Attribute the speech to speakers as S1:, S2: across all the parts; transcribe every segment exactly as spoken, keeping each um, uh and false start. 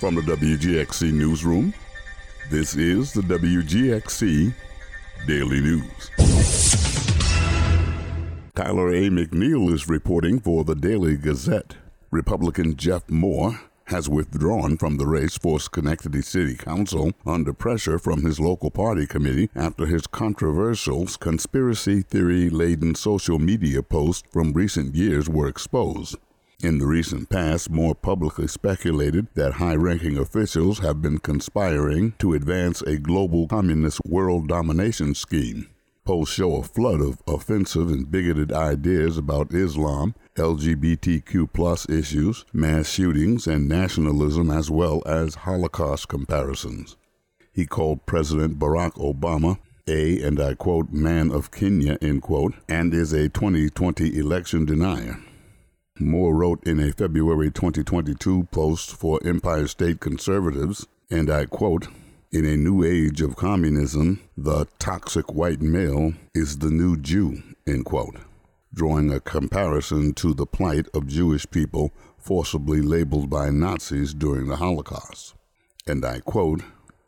S1: From the W G X C Newsroom, this is the W G X C Daily News. Tyler A. McNeil is reporting for the Daily Gazette. Republican Jeff Moore has withdrawn from the race for Schenectady City Council under pressure from his local party committee after his controversial, conspiracy theory-laden social media posts from recent years were exposed. In the recent past, Moore publicly speculated that high-ranking officials have been conspiring to advance a global communist world domination scheme. Posts show a flood of offensive and bigoted ideas about Islam, L G B T Q plus issues, mass shootings, and nationalism, as well as Holocaust comparisons. He called President Barack Obama a, and I quote, man of Kenya, end quote, and is a twenty twenty election denier. Moore wrote in a February twenty twenty-two post for Empire State Conservatives, and I quote, in a new age of communism, the toxic white male is the new Jew, end quote, drawing a comparison to the plight of Jewish people forcibly labeled by Nazis during the Holocaust. And I quote,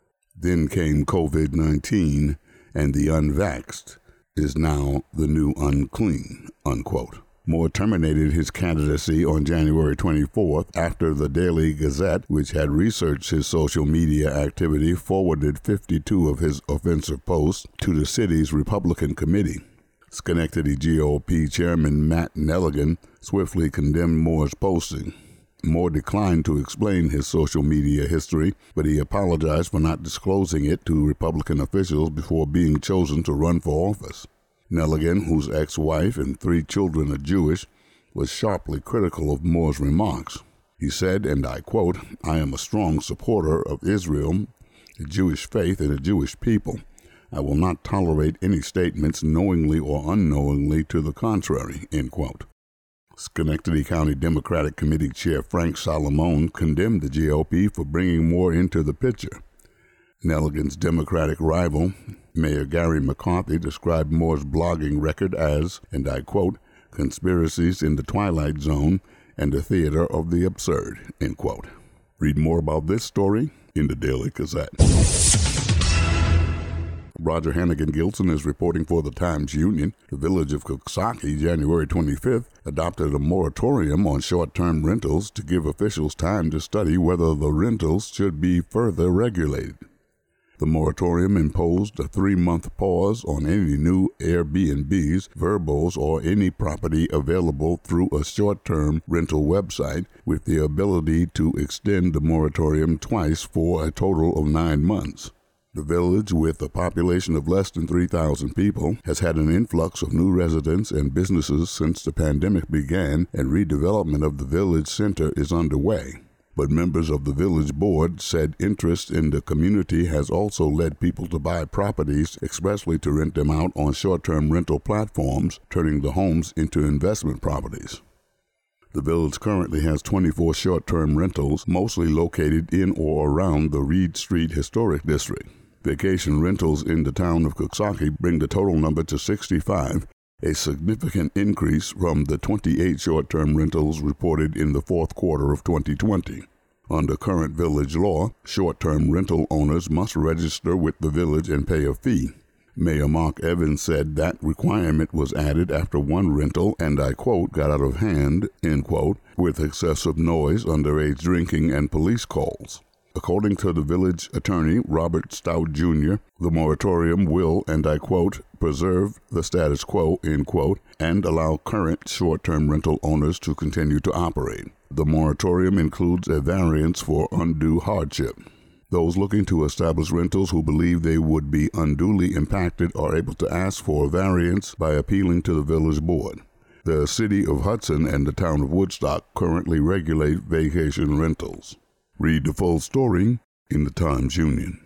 S1: then came covid nineteen, and the unvaxxed is now the new unclean, unquote. Moore terminated his candidacy on January twenty-fourth after the Daily Gazette, which had researched his social media activity, forwarded fifty-two of his offensive posts to the city's Republican committee. Schenectady G O P Chairman Matt Nelligan swiftly condemned Moore's posting. Moore declined to explain his social media history, but he apologized for not disclosing it to Republican officials before being chosen to run for office. Nelligan, whose ex-wife and three children are Jewish, was sharply critical of Moore's remarks. He said, and I quote, I am a strong supporter of Israel, the Jewish faith, and the Jewish people. I will not tolerate any statements knowingly or unknowingly to the contrary, end quote. Schenectady County Democratic Committee Chair Frank Solomon condemned the G O P for bringing Moore into the picture. Nelligan's Democratic rival, Mayor Gary McCarthy, described Moore's blogging record as, and I quote, conspiracies in the Twilight Zone and the theater of the absurd, end quote. Read more about this story in the Daily Gazette. Roger Hannigan Gilson is reporting for the Times-Union. The village of Coxsackie, January twenty-fifth, adopted a moratorium on short-term rentals to give officials time to study whether the rentals should be further regulated. The moratorium imposed a three-month pause on any new Airbnbs, Verbos, or any property available through a short-term rental website, with the ability to extend the moratorium twice for a total of nine months. The village, with a population of less than three thousand people, has had an influx of new residents and businesses since the pandemic began, and redevelopment of the village center is underway. But members of the village board said interest in the community has also led people to buy properties expressly to rent them out on short-term rental platforms, turning the homes into investment properties. The village currently has twenty-four short-term rentals, mostly located in or around the Reed Street Historic District. Vacation rentals in the town of Coxsackie bring the total number to sixty-five, a significant increase from the twenty-eight short-term rentals reported in the fourth quarter of twenty twenty. Under current village law, short-term rental owners must register with the village and pay a fee. Mayor Mark Evans said that requirement was added after one rental, and I quote, got out of hand, end quote, with excessive noise, underage drinking, and police calls. According to the village attorney, Robert Stout Junior, the moratorium will, and I quote, preserve the status quo, end quote, and allow current short-term rental owners to continue to operate. The moratorium includes a variance for undue hardship. Those looking to establish rentals who believe they would be unduly impacted are able to ask for a variance by appealing to the village board. The city of Hudson and the town of Woodstock currently regulate vacation rentals. Read the full story in the Times-Union.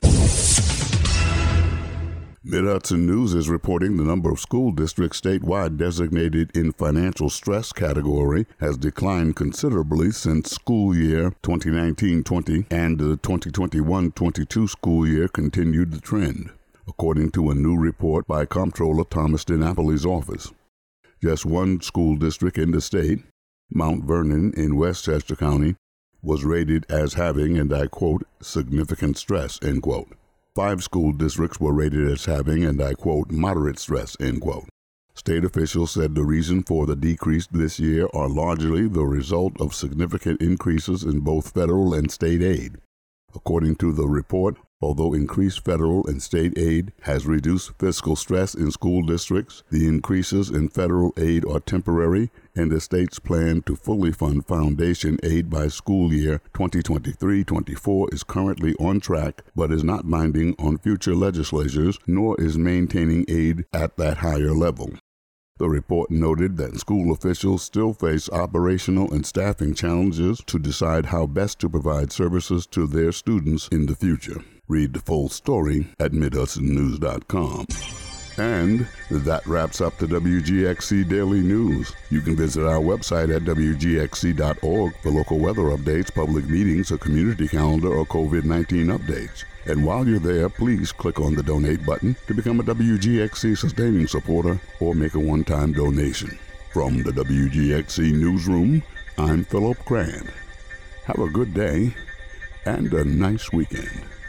S1: Mid-Hudson News is reporting the number of school districts statewide designated in financial stress category has declined considerably since school year twenty nineteen twenty, and the twenty twenty-one twenty-two school year continued the trend, according to a new report by Comptroller Thomas DiNapoli's office. Just one school district in the state, Mount Vernon in Westchester County, was rated as having, and I quote, significant stress, end quote. Five school districts were rated as having, and I quote, moderate stress, end quote. State officials said the reason for the decrease this year are largely the result of significant increases in both federal and state aid. According to the report, although increased federal and state aid has reduced fiscal stress in school districts, the increases in federal aid are temporary, and the state's plan to fully fund foundation aid by school year twenty twenty-three twenty-four is currently on track, but is not binding on future legislatures, nor is maintaining aid at that higher level. The report noted that school officials still face operational and staffing challenges to decide how best to provide services to their students in the future. Read the full story at mid hudson news dot com. And that wraps up the W G X C Daily News. You can visit our website at w g x c dot org for local weather updates, public meetings, a community calendar, or covid nineteen updates. And while you're there, please click on the donate button to become a W G X C sustaining supporter or make a one-time donation. From the W G X C Newsroom, I'm Philip Grand. Have a good day and a nice weekend.